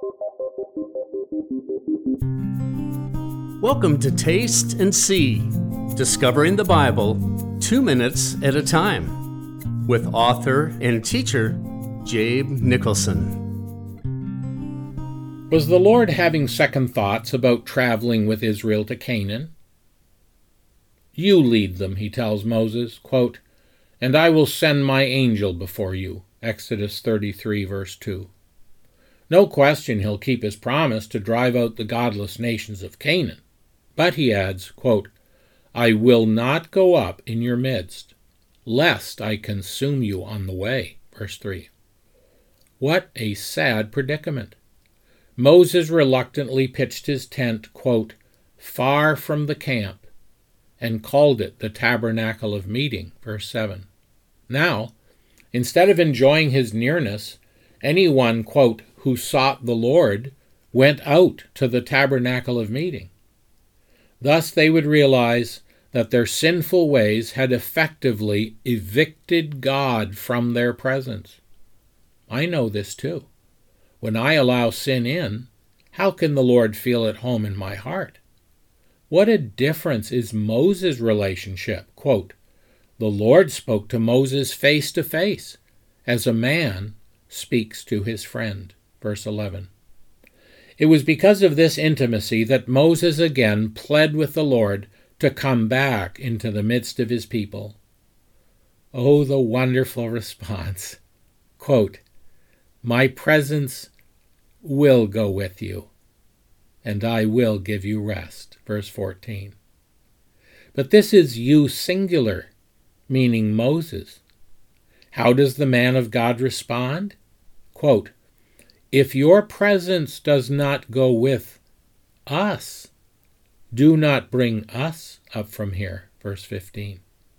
Welcome to Taste and See, Discovering the Bible 2 minutes at a time, with author and teacher Jabe Nicholson. Was the Lord having second thoughts about traveling with Israel to Canaan? You lead them, he tells Moses, quote, "And I will send my angel before you," Exodus 33, verse 2. No question he'll keep his promise to drive out the godless nations of Canaan. But he adds, quote, "I will not go up in your midst, lest I consume you on the way," verse 3. What a sad predicament. Moses reluctantly pitched his tent, quote, "far from the camp," and called it the tabernacle of meeting, verse 7. Now, instead of enjoying his nearness, anyone, quote, "who sought the Lord went out to the tabernacle of meeting." Thus they would realize that their sinful ways had effectively evicted God from their presence. I know this too. When I allow sin in, how can the Lord feel at home in my heart? What a difference is Moses' relationship. Quote, "The Lord spoke to Moses face to face, as a man speaks to his friend," verse 11. It was because of this intimacy that Moses again pled with the Lord to come back into the midst of his people. Oh, the wonderful response. Quote, "My presence will go with you, and I will give you rest," verse 14. But this is you singular, meaning Moses. How does the man of God respond? Quote, "If your presence does not go with us, do not bring us up from here," verse 15.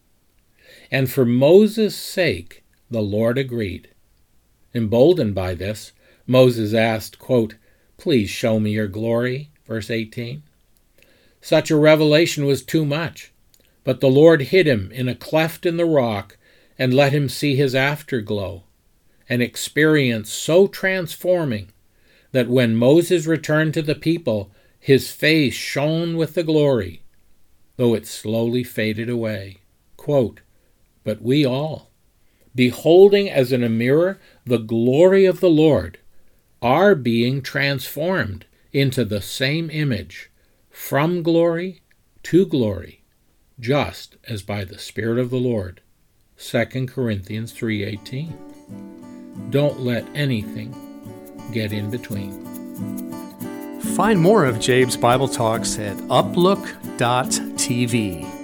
And for Moses' sake, the Lord agreed. Emboldened by this, Moses asked, quote, "Please show me your glory," verse 18. Such a revelation was too much, but the Lord hid him in a cleft in the rock and let him see his afterglow, an experience so transforming that when Moses returned to the people, his face shone with the glory, though it slowly faded away. Quote, "But we all, beholding as in a mirror the glory of the Lord, are being transformed into the same image, from glory to glory, just as by the Spirit of the Lord." 2 Corinthians 3:18. Don't let anything get in between. Find more of Jabe's Bible Talks at uplook.tv.